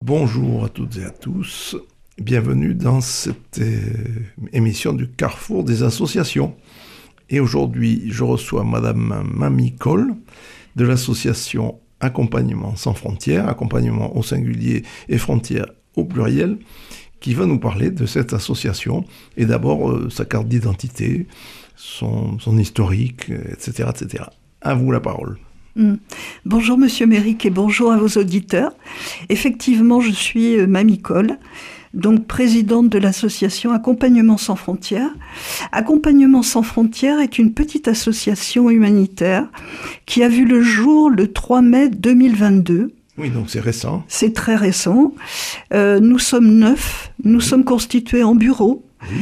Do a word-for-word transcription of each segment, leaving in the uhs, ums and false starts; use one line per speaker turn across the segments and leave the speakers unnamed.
Bonjour à toutes et à tous, bienvenue dans cette euh, émission du Carrefour des associations. Et aujourd'hui, je reçois Madame Mamie Coll de l'association Accompagnement sans frontières, accompagnement au singulier et frontières au pluriel, qui va nous parler de cette association et d'abord euh, sa carte d'identité, son, son historique, et cetera, et cetera. À vous la parole.
Mmh. Bonjour Monsieur Méric et bonjour à vos auditeurs. Effectivement, je suis euh, Mamie Coll, donc présidente de l'association Accompagnement sans frontières. Accompagnement sans frontières est une petite association humanitaire qui a vu le jour le trois mai deux mille vingt-deux.
Oui, donc c'est récent.
C'est très récent. Euh, nous sommes neuf, nous oui. sommes constitués en bureau. Oui.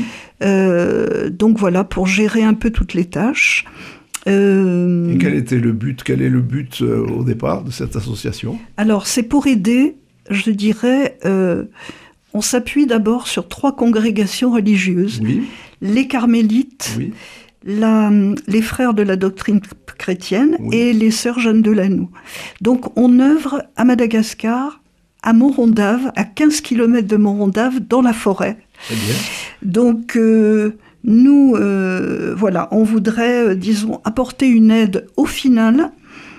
Euh, donc voilà, pour gérer un peu toutes les tâches.
Euh... Et quel était le but, quel est le but euh, au départ de cette association ?
Alors, c'est pour aider, je dirais, euh, on s'appuie d'abord sur trois congrégations religieuses.
Oui.
Les carmélites, oui. la, les frères de la doctrine chrétienne oui. et les sœurs Jeanne de Lannou. Donc, on œuvre à Madagascar, à Morondave, à quinze kilomètres de Morondave, dans la forêt.
Très bien.
Donc... Euh, Nous, euh, voilà, on voudrait, euh, disons, apporter une aide au final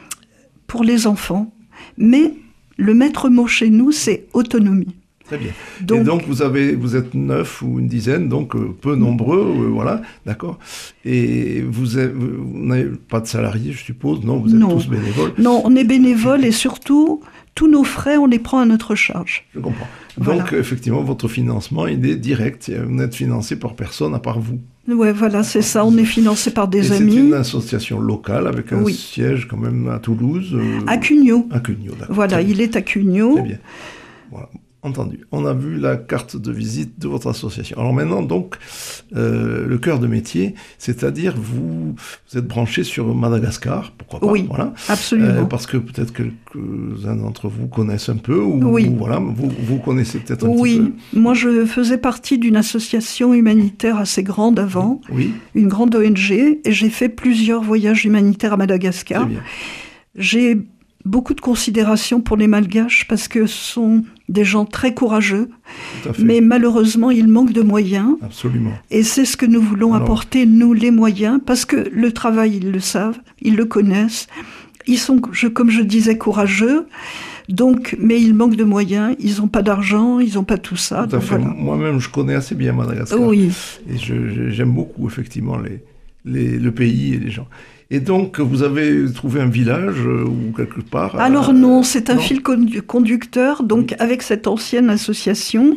pour les enfants. Mais le maître mot chez nous, c'est autonomie.
Très bien. Donc, et donc, vous, avez, vous êtes neuf ou une dizaine, donc euh, peu nombreux, euh, voilà, d'accord. Et vous, avez, vous n'avez pas de salariés, je suppose, non ? Vous êtes
non.
tous bénévoles ?
Non, on est bénévoles et surtout, tous nos frais, on les prend à notre charge.
Je comprends. Donc, voilà. Effectivement, votre financement, il est direct. Vous n'êtes financé par personne à part vous.
Oui, voilà, c'est ça. On est financé par des
et
amis.
C'est une association locale avec un
oui.
siège quand même à Toulouse. Euh,
à Cugnot.
À Cugnot, d'accord.
Voilà, il est à Cugnot.
Très bien. Voilà. Entendu. On a vu la carte de visite de votre association. Alors maintenant, donc, euh, le cœur de métier, c'est-à-dire vous, vous êtes branché sur Madagascar, pourquoi pas ?
Oui,
voilà.
absolument.
Euh, parce que peut-être quelques-uns d'entre vous connaissent un peu, ou,
oui.
ou voilà, vous, vous connaissez peut-être un
oui.
petit peu.
Oui, moi je faisais partie d'une association humanitaire assez grande avant,
oui.
une grande O N G, et j'ai fait plusieurs voyages humanitaires à Madagascar.
Très bien.
J'ai beaucoup de considération pour les Malgaches parce que ce sont des gens très courageux, mais malheureusement, ils manquent de moyens.
Absolument.
Et c'est ce que nous voulons Alors... apporter, nous, les moyens, parce que le travail, ils le savent, ils le connaissent. Ils sont, je, comme je disais, courageux, donc, mais ils manquent de moyens, ils n'ont pas d'argent, ils n'ont pas tout ça.
Tout à
donc
fait.
Voilà.
Moi-même, je connais assez bien Madagascar.
Oui.
Et je, j'aime beaucoup, effectivement, les, les, le pays et les gens. Et donc, vous avez trouvé un village euh, ou quelque part euh,
Alors non, c'est un
non
fil conducteur. Donc, oui. avec cette ancienne association,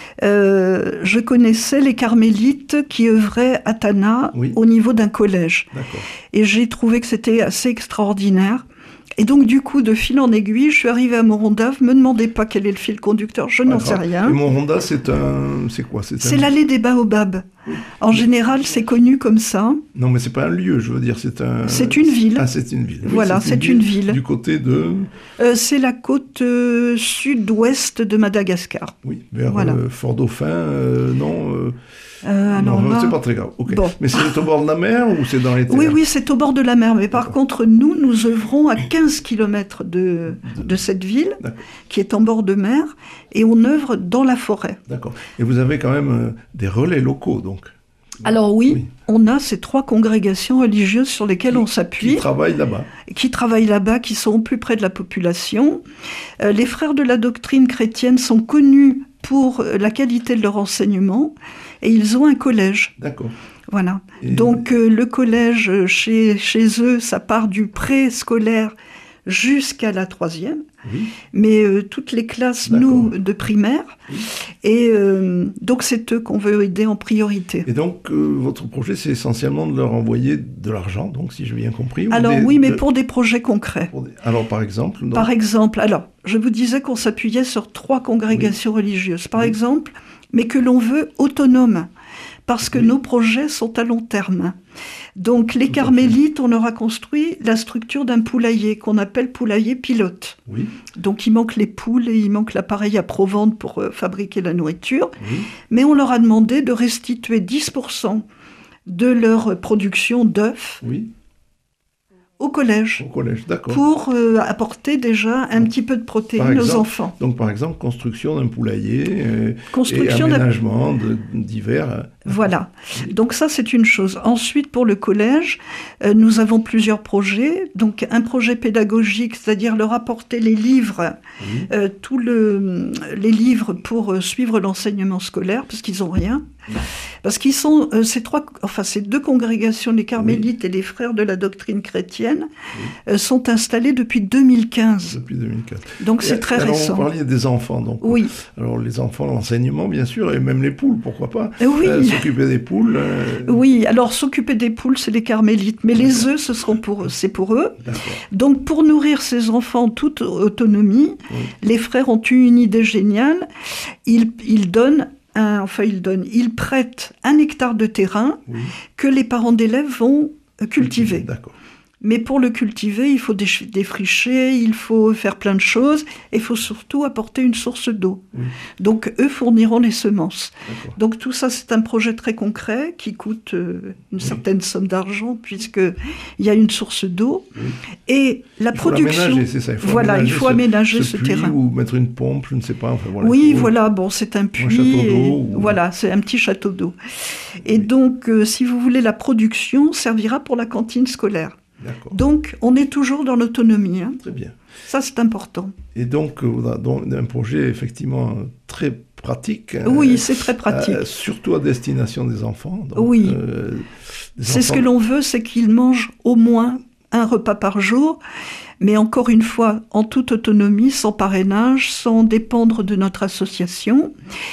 euh, je connaissais les carmélites qui œuvraient à Tana oui. au niveau d'un collège.
D'accord.
Et j'ai trouvé que c'était assez extraordinaire. Et donc, du coup, de fil en aiguille, je suis arrivée à Morondave. Ne me demandez pas quel est le fil conducteur, je n'en sais rien.
Et Morondave, c'est un... C'est quoi C'est,
c'est
un...
l'allée des Baobabs. Oui. En général, c'est connu comme ça.
Non, mais c'est pas un lieu, je veux dire, c'est un...
C'est une ville.
Ah, c'est une ville. Oui,
voilà, c'est, une,
c'est
ville,
une ville. Du côté de...
Euh, c'est la côte euh, sud-ouest de Madagascar.
Oui, vers
voilà.
euh, Fort-Dauphin, euh, non euh...
Euh,
non,
là...
c'est pas très grave. Okay.
Bon.
Mais c'est au bord de la mer ou c'est dans les terres ?
Oui, oui, c'est au bord de la mer. Mais par D'accord. contre, nous, nous œuvrons à quinze kilomètres de, de cette ville, D'accord. qui est en bord de mer, et on œuvre dans la forêt.
D'accord. Et vous avez quand même euh, des relais locaux, donc ?
Alors oui, oui, on a ces trois congrégations religieuses sur lesquelles
qui,
on s'appuie.
Qui travaillent là-bas.
Qui travaillent là-bas, qui sont au plus près de la population. Euh, les frères de la doctrine chrétienne sont connus pour la qualité de leur enseignement et ils ont un collège.
D'accord.
Voilà.
Et...
Donc euh, le collège, chez, chez eux, ça part du préscolaire jusqu'à la troisième.
Oui.
Mais euh, toutes les classes,
D'accord.
nous, de primaire. Oui. Et euh, donc, c'est eux qu'on veut aider en priorité.
Et donc, euh, votre projet, c'est essentiellement de leur envoyer de l'argent, donc, si j'ai bien compris.
Alors
des,
oui, mais
de...
pour des projets concrets.
Pour des... Alors, par exemple donc...
Par exemple, alors, je vous disais qu'on s'appuyait sur trois congrégations oui. religieuses, par oui. exemple, mais que l'on veut autonomes, parce que oui. nos projets sont à long terme. Donc, les Tout carmélites, on leur a construit la structure d'un poulailler qu'on appelle poulailler pilote.
Oui.
Donc, il manque les poules et il manque l'appareil à provendre pour euh, fabriquer la nourriture.
Oui.
Mais on leur a demandé de restituer dix pour cent de leur production d'œufs
oui.
au collège.
Au collège, d'accord.
Pour euh, apporter déjà un petit peu de protéines
exemple,
aux enfants.
Donc par exemple, construction d'un poulailler euh,
construction
et aménagement de, divers.
Voilà. Donc ça, c'est une chose. Ensuite, pour le collège, euh, nous avons plusieurs projets. Donc un projet pédagogique, c'est-à-dire leur apporter les livres, oui. euh, tous le, les livres pour euh, suivre l'enseignement scolaire, parce qu'ils n'ont rien. Oui. Parce qu'ils sont, euh, ces trois, enfin ces deux congrégations, les Carmélites oui. et les Frères de la doctrine chrétienne, oui. euh, sont installés depuis deux mille quinze.
Depuis deux mille quinze.
Donc c'est très
alors,
récent.
On parlait des enfants, donc.
Oui.
Alors les enfants, l'enseignement, bien sûr, et même les poules, pourquoi pas.
Oui.
Euh, s'occuper des poules. Euh...
Oui. Alors s'occuper des poules, c'est les Carmélites, mais les œufs, ce seront pour eux. C'est pour eux. Donc pour nourrir ces enfants en toute autonomie, oui. les frères ont eu une idée géniale. Ils, ils donnent. Un, enfin, ils donnent, ils prêtent un hectare de terrain oui. que les parents d'élèves vont cultiver.
D'accord.
Mais pour le cultiver, il faut défricher, il faut faire plein de choses, et il faut surtout apporter une source d'eau. Oui. Donc, eux fourniront les semences. D'accord. Donc, tout ça, c'est un projet très concret qui coûte euh, une oui. certaine somme d'argent, puisqu'il y a une source d'eau. Oui. Et la
il
production...
Faut c'est ça. Il faut
voilà,
aménager
il faut
ce,
aménager
ce,
ce
puits
terrain.
Ou mettre une pompe, je ne sais pas. Enfin, voilà,
oui,
faut...
voilà, bon, c'est un puits.
Un château d'eau.
Et...
Ou...
Voilà, c'est un petit château d'eau. Et
oui.
donc, euh, si vous voulez, la production servira pour la cantine scolaire.
D'accord.
Donc, on est toujours dans l'autonomie. Hein.
Très bien.
Ça, c'est important.
Et donc, on a donc un projet effectivement très pratique.
Oui, euh, c'est très pratique.
Euh, surtout à destination des enfants. Donc,
oui.
Euh,
c'est
enfants...
ce que l'on veut, c'est qu'ils mangent au moins un repas par jour. Mais encore une fois, en toute autonomie, sans parrainage, sans dépendre de notre association.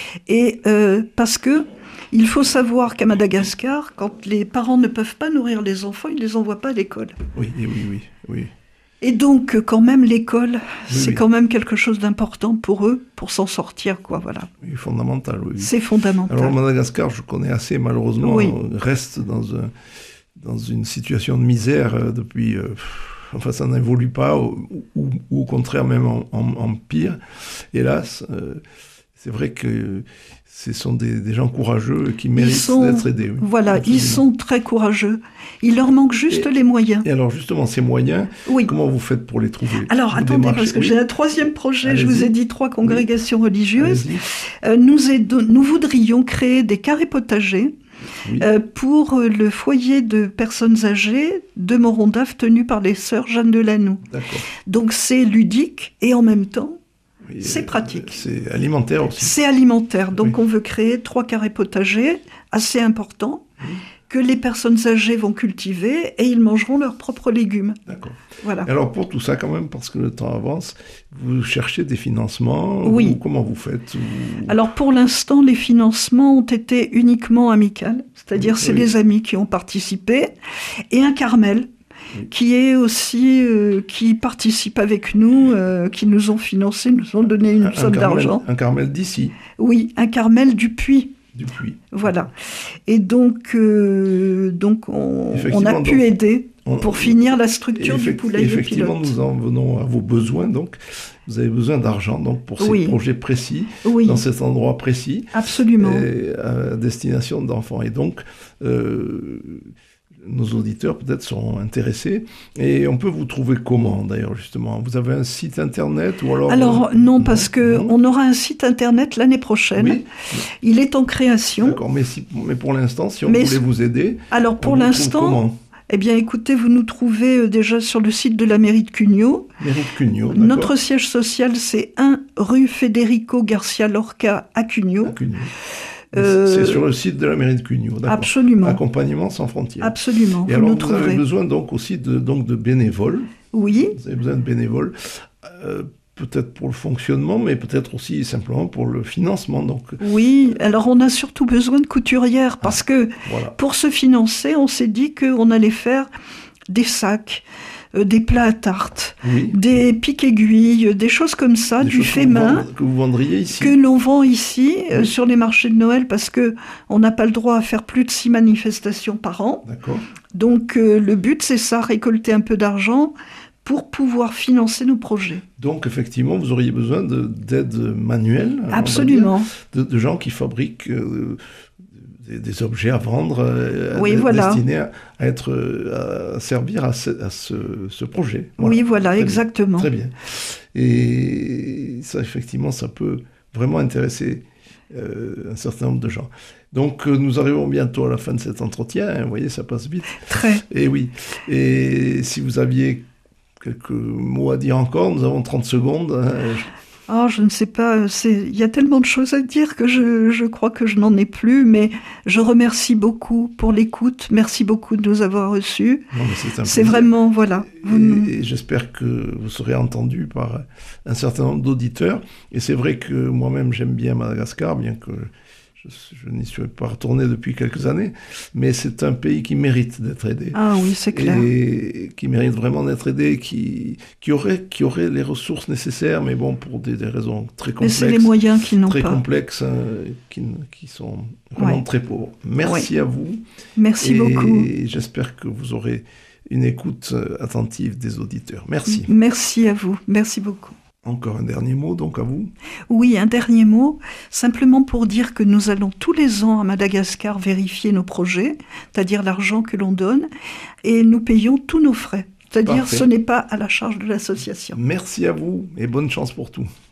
Et euh, parce que il faut savoir qu'à Madagascar, quand les parents ne peuvent pas nourrir les enfants, ils ne les envoient pas à l'école.
Oui, oui, oui, oui.
Et donc, quand même, l'école, oui, c'est
oui.
quand même quelque chose d'important pour eux, pour s'en sortir, quoi, voilà.
Oui, fondamental, oui.
C'est fondamental.
Alors, Madagascar, je connais assez, malheureusement,
oui.
reste dans, un, dans une situation de misère depuis... Euh, enfin, ça n'évolue pas, ou, ou, ou au contraire, même en, en, en pire, hélas. Euh, c'est vrai que... Ce sont des, des gens courageux qui méritent sont, d'être aidés. Oui.
Voilà, absolument. Ils sont très courageux. Il leur manque juste
et,
les moyens.
Et alors, justement, ces moyens, oui. comment vous faites pour les trouver?
Alors, vous attendez, démarchez... parce que oui. j'ai un troisième projet. Allez-y. Je vous ai dit trois congrégations oui. religieuses. Euh, nous, aidons, nous voudrions créer des carrés potagers oui. euh, pour le foyer de personnes âgées de Morondave tenu par les sœurs Jeanne de Lannou.
D'accord.
Donc, c'est ludique et en même temps,
oui,
c'est pratique.
C'est alimentaire aussi.
C'est alimentaire. Donc,
oui.
on veut créer trois carrés potagers assez importants oui. que les personnes âgées vont cultiver et ils mangeront leurs propres légumes.
D'accord.
Voilà.
Alors, pour tout ça, quand même, parce que le temps avance, vous cherchez des financements
oui.
ou comment vous faites ou...
Alors, pour l'instant, les financements ont été uniquement amicaux. C'est-à-dire, oui. c'est les amis qui ont participé et un Carmel. Oui. qui est aussi, euh, qui participe avec nous, euh, qui nous ont financé, nous ont donné une un, somme d'argent.
Un Carmel d'ici.
Oui, un Carmel du Puy.
Du Puy.
Voilà. Et donc, euh, donc on, on a pu donc, aider on, pour finir la structure du poulailler
effectivement,
pilote.
Nous en venons à vos besoins, donc. Vous avez besoin d'argent donc pour ces
oui.
projets précis,
oui.
dans cet endroit précis.
Absolument.
Et à destination d'enfants. Et donc... Euh, nos auditeurs peut-être seront intéressés. Et on peut vous trouver comment, d'ailleurs, justement? Vous avez un site internet ou alors...
Alors, non, parce qu'on aura un site internet l'année prochaine. Oui. Il est en création.
D'accord, mais, si, mais pour l'instant, si on
mais
voulait vous aider...
Alors, pour l'instant... Eh bien, écoutez, vous nous trouvez déjà sur le site de la mairie de Cugnaux.
Mairie de Cugnaux, d'accord.
Notre siège social, c'est un rue Federico Garcia Lorca à Cugnaux.
À Cugnaux. Euh, c'est sur le site de la mairie de Cugnaux, d'accord.
Absolument.
Accompagnement sans frontières.
Absolument.
Et
vous
alors,
nous
vous
trouverez.
avez besoin donc aussi de, donc, de bénévoles.
Oui.
Vous avez besoin de bénévoles, euh, peut-être pour le fonctionnement, mais peut-être aussi simplement pour le financement. Donc.
Oui, alors on a surtout besoin de couturières, parce
ah,
que
voilà.
pour se financer, on s'est dit qu'on allait faire des sacs, euh, des plats à tarte,
oui.
des pics-aiguilles, des choses comme ça,
des
du fait main.
Que vous vendriez ici.
Que l'on vend ici,
oui.
euh, sur les marchés de Noël, parce qu'on n'a pas le droit à faire plus de six manifestations par an.
D'accord.
Donc euh, le but, c'est ça, récolter un peu d'argent pour pouvoir financer nos projets.
Donc, effectivement, vous auriez besoin d'aide manuelle.
Absolument.
De, de gens qui fabriquent... Euh, des, des objets à vendre, euh,
oui,
à,
voilà.
destinés à, à, être, à servir à ce, à ce, ce projet.
Voilà. Oui, voilà, très exactement.
Bien, très bien. Et ça, effectivement, ça peut vraiment intéresser euh, un certain nombre de gens. Donc, euh, nous arrivons bientôt à la fin de cet entretien. Hein, vous voyez, ça passe vite.
Très.
Et oui. Et si vous aviez quelques mots à dire encore, nous avons trente secondes. Hein, je...
Oh, je ne sais pas, il y a tellement de choses à dire que je, je crois que je n'en ai plus, mais je remercie beaucoup pour l'écoute, merci beaucoup de nous avoir reçus. C'est vraiment, voilà.
Et, vous... et j'espère que vous serez entendus par un certain nombre d'auditeurs. Et c'est vrai que moi-même j'aime bien Madagascar, bien que je, je n'y suis pas retourné depuis quelques années, mais c'est un pays qui mérite d'être aidé.
Ah oui, c'est clair.
Et qui mérite vraiment d'être aidé, qui, qui, aurait, qui aurait les ressources nécessaires, mais bon, pour des, des raisons très complexes.
Mais c'est les moyens qu'ils n'ont
très
pas.
Très complexes, hein, qui, qui sont vraiment ouais. très pauvres. Merci ouais. à vous.
Merci
et
beaucoup.
Et j'espère que vous aurez une écoute attentive des auditeurs. Merci.
Merci à vous. Merci beaucoup.
Encore un dernier mot, donc, à vous.
Oui, un dernier mot, simplement pour dire que nous allons tous les ans à Madagascar vérifier nos projets, c'est-à-dire l'argent que l'on donne, et nous payons tous nos frais. C'est-à-dire ce n'est pas à la charge de l'association.
Merci à vous et bonne chance pour tout.